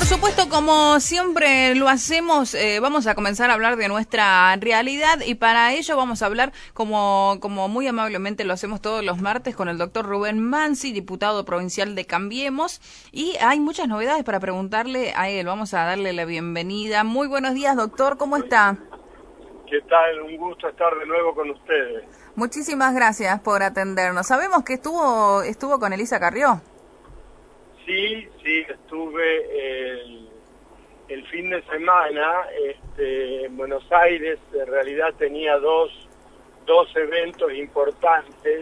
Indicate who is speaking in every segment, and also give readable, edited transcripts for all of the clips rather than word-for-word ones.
Speaker 1: supuesto, como siempre lo hacemos, vamos a comenzar a hablar de nuestra realidad y para ello vamos a hablar, como muy amablemente lo hacemos todos los martes, con el doctor Rubén Mansi, diputado provincial de Cambiemos, y hay muchas novedades para preguntarle a él. Vamos a darle la bienvenida. Muy buenos días, doctor, ¿cómo está?
Speaker 2: ¿Qué tal? Un gusto estar de nuevo con ustedes.
Speaker 1: Muchísimas gracias por atendernos. Sabemos que estuvo con Elisa Carrió.
Speaker 2: Sí, estuve el fin de semana en Buenos Aires. En realidad tenía dos eventos importantes.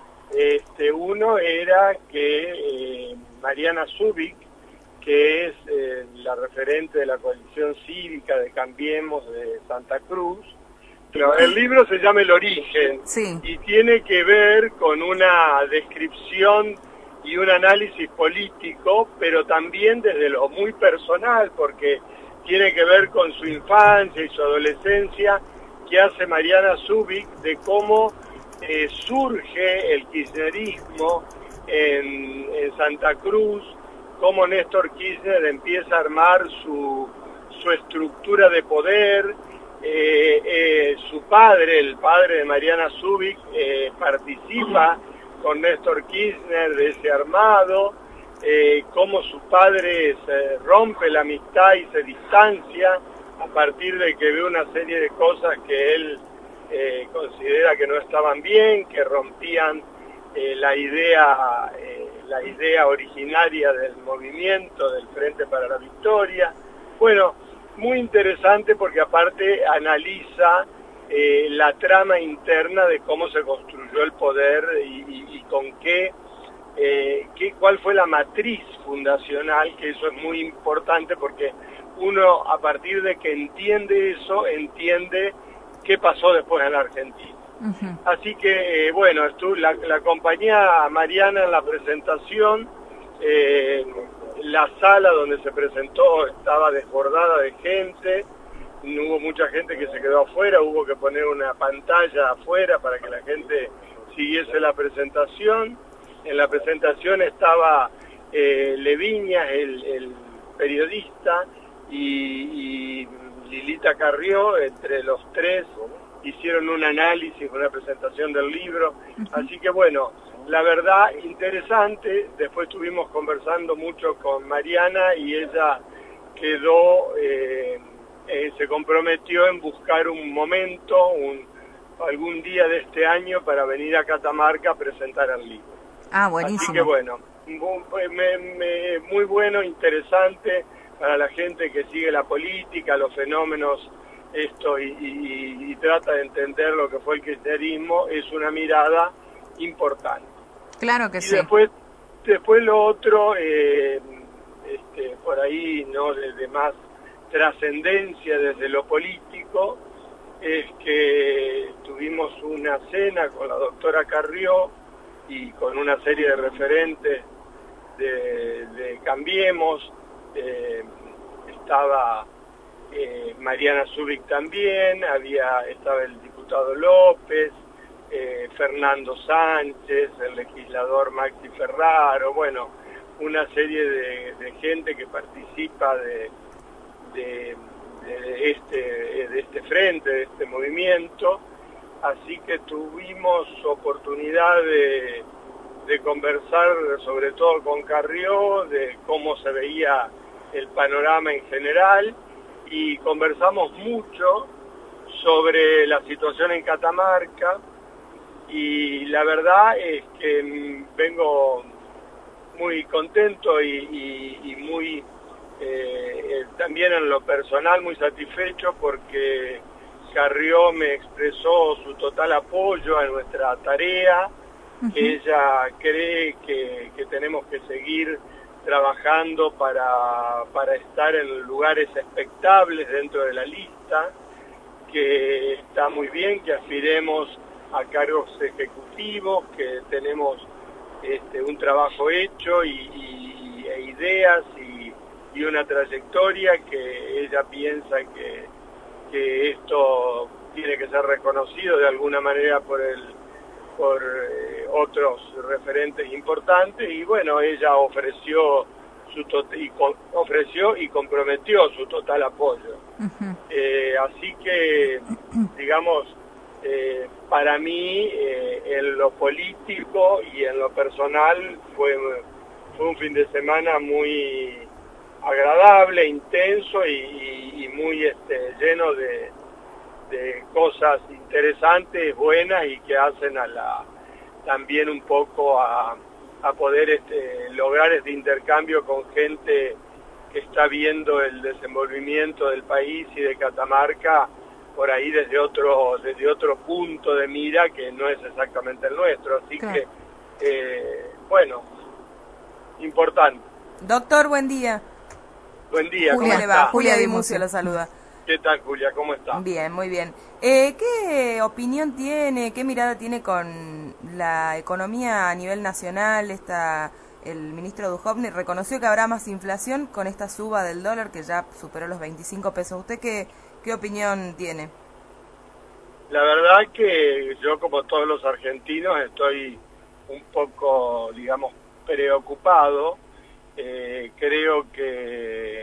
Speaker 2: Uno era que Mariana Zubik, que es la referente de la coalición cívica de Cambiemos de Santa Cruz, el libro se llama El Origen,
Speaker 1: sí,
Speaker 2: y tiene que ver con una descripción y un análisis político, pero también desde lo muy personal, porque tiene que ver con su infancia y su adolescencia, que hace Mariana Zubik, de cómo surge el kirchnerismo en Santa Cruz, cómo Néstor Kirchner empieza a armar su estructura de poder. Su padre, el padre de Mariana Zubik, participa con Néstor Kirchner de ese armado, cómo su padre se rompe la amistad y se distancia a partir de que ve una serie de cosas que él considera que no estaban bien, que rompían la idea originaria del movimiento del Frente para la Victoria. Bueno, muy interesante porque aparte analiza la trama interna de cómo se construyó el poder y con cuál fue la matriz fundacional, que eso es muy importante porque uno, a partir de que entiende eso, entiende qué pasó después en la Argentina. Uh-huh. Así que, bueno, la acompañé a Mariana en la presentación. La sala donde se presentó estaba desbordada de gente, hubo mucha gente que se quedó afuera, hubo que poner una pantalla afuera para que la gente siguiese la presentación. En la presentación estaba Leviñas, el periodista, y Lilita Carrió. Entre los tres hicieron un análisis, una presentación del libro, así que bueno, la verdad, interesante. Después estuvimos conversando mucho con Mariana y ella quedó, se comprometió en buscar un momento, algún día de este año para venir a Catamarca a presentar el libro.
Speaker 1: Ah, buenísimo.
Speaker 2: Así que bueno, muy bueno, interesante para la gente que sigue la política, los fenómenos, y trata de entender lo que fue el kirchnerismo. Es una mirada importante.
Speaker 1: Claro que
Speaker 2: y
Speaker 1: sí.
Speaker 2: Después lo otro, por ahí no de más trascendencia desde lo político, es que tuvimos una cena con la doctora Carrió y con una serie de referentes de Cambiemos. Estaba Mariana Zubik también, estaba el diputado López, Fernando Sánchez, el legislador Maxi Ferraro, bueno, una serie de gente que participa de este frente, de este movimiento. Así que tuvimos oportunidad de conversar sobre todo con Carrió, de cómo se veía el panorama en general, y conversamos mucho sobre la situación en Catamarca. Y la verdad es que vengo muy contento y muy también en lo personal muy satisfecho porque Carrió me expresó su total apoyo a nuestra tarea. Uh-huh. Ella cree que tenemos que seguir trabajando para estar en lugares expectables dentro de la lista, que está muy bien que aspiremos a cargos ejecutivos, que tenemos un trabajo hecho e ideas y una trayectoria, que ella piensa que esto tiene que ser reconocido de alguna manera por otros referentes importantes. Y bueno, ella ofreció ofreció y comprometió su total apoyo. Así que, digamos, para mí, en lo político y en lo personal, fue un fin de semana muy agradable, intenso y muy lleno de cosas interesantes, buenas y que hacen también un poco a poder lograr este intercambio con gente que está viendo el desenvolvimiento del país y de Catamarca por ahí desde otro punto de mira que no es exactamente el nuestro. Así claro. Que, bueno, importante.
Speaker 3: Doctor, buen día.
Speaker 2: Buen día,
Speaker 3: Julia,
Speaker 2: ¿cómo está?
Speaker 3: Julia Di Muzio lo saluda.
Speaker 2: ¿Qué tal, Julia? ¿Cómo está?
Speaker 3: Bien, muy bien. ¿Qué opinión tiene, qué mirada tiene con la economía a nivel nacional? El ministro Duhovne reconoció que habrá más inflación con esta suba del dólar que ya superó los 25 pesos. ¿Usted qué opinión tiene?
Speaker 2: La verdad que yo, como todos los argentinos, estoy un poco, digamos, preocupado. Creo que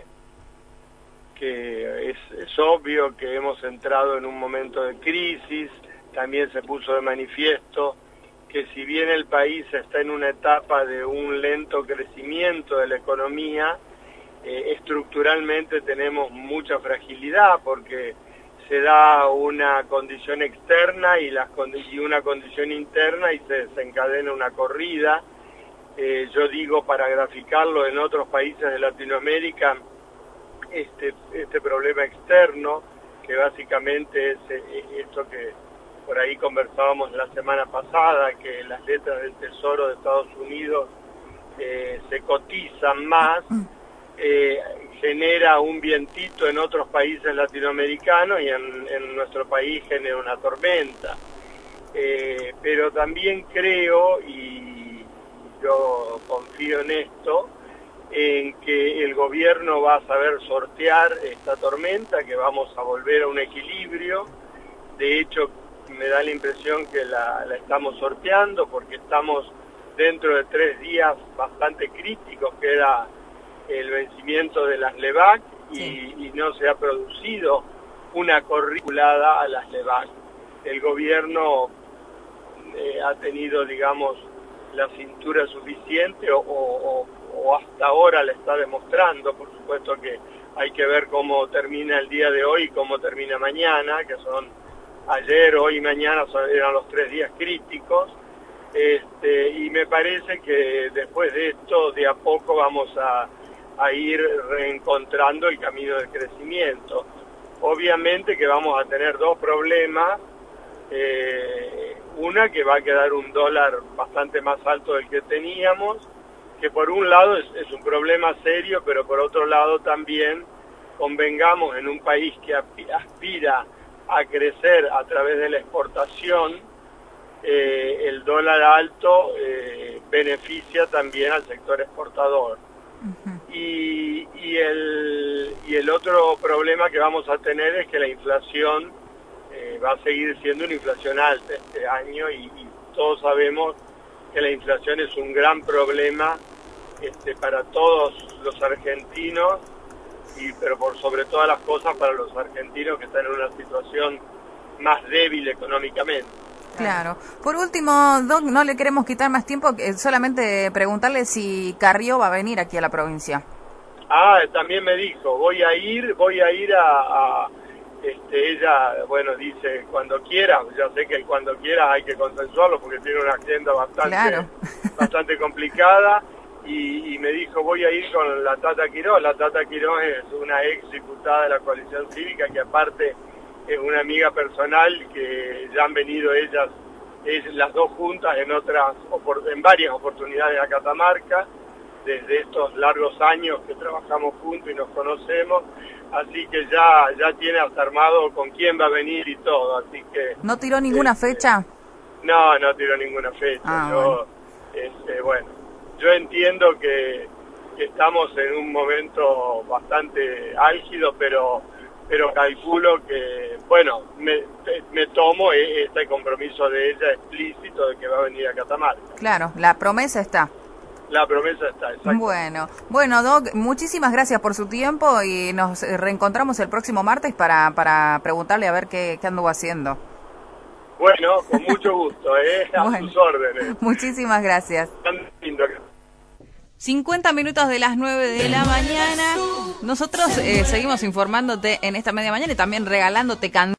Speaker 2: es obvio que hemos entrado en un momento de crisis. También se puso de manifiesto que si bien el país está en una etapa de un lento crecimiento de la economía, estructuralmente tenemos mucha fragilidad porque se da una condición externa y una condición interna y se desencadena una corrida. Yo digo, para graficarlo, en otros países de Latinoamérica, este problema externo, que básicamente es esto que por ahí conversábamos la semana pasada, que las letras del Tesoro de Estados Unidos se cotizan más, genera un vientito en otros países latinoamericanos y en nuestro país genera una tormenta. Pero también creo, y yo confío en esto, en que el gobierno va a saber sortear esta tormenta, que vamos a volver a un equilibrio. De hecho, me da la impresión que la estamos sorteando porque estamos dentro de 3 días bastante críticos, que era el vencimiento de las LEVAC, y no se ha producido una corriculada a las LEVAC. El gobierno ha tenido, digamos, la cintura suficiente o hasta ahora la está demostrando. Por supuesto que hay que ver cómo termina el día de hoy y cómo termina mañana, que son ayer, hoy y mañana eran los 3 días críticos, y me parece que después de esto de a poco vamos a ir reencontrando el camino del crecimiento. Obviamente que vamos a tener 2 problemas, una que va a quedar un dólar bastante más alto del que teníamos, que por un lado es un problema serio, pero por otro lado también convengamos en un país que aspira a crecer a través de la exportación, el dólar alto beneficia también al sector exportador. Y el otro problema que vamos a tener es que la inflación va a seguir siendo una inflación alta este año y todos sabemos que la inflación es un gran problema para todos los argentinos, pero por sobre todas las cosas para los argentinos que están en una situación más débil económicamente.
Speaker 1: Claro. Por último, Doc, no le queremos quitar más tiempo, solamente preguntarle si Carrió va a venir aquí a la provincia.
Speaker 2: También me dijo, voy a ir a ella, bueno, dice cuando quiera. Ya sé que cuando quiera hay que consensuarlo porque tiene una agenda bastante complicada, y me dijo, voy a ir con la Tata Quiroz. La Tata Quiroz es una ex diputada de la coalición cívica, que aparte es una amiga personal, que ya han venido ellas las dos juntas en varias oportunidades a Catamarca, desde estos largos años que trabajamos juntos y nos conocemos, así que ya tiene hasta armado con quién va a venir y todo, así que...
Speaker 1: ¿No tiró ninguna fecha?
Speaker 2: No tiró ninguna fecha. Bueno, yo entiendo que estamos en un momento bastante álgido, pero calculo que, bueno, me tomo este compromiso de ella explícito de que va a venir a Catamarca.
Speaker 1: Claro, la promesa está.
Speaker 2: la promesa está.
Speaker 1: Bueno, Doc, muchísimas gracias por su tiempo y nos reencontramos el próximo martes para preguntarle a ver qué anduvo haciendo.
Speaker 2: Bueno, con mucho gusto, a sus órdenes.
Speaker 1: Muchísimas gracias.
Speaker 2: Tan lindo.
Speaker 1: 50 minutos de las 9 de la mañana. Nosotros seguimos informándote en esta media mañana y también regalándote canciones.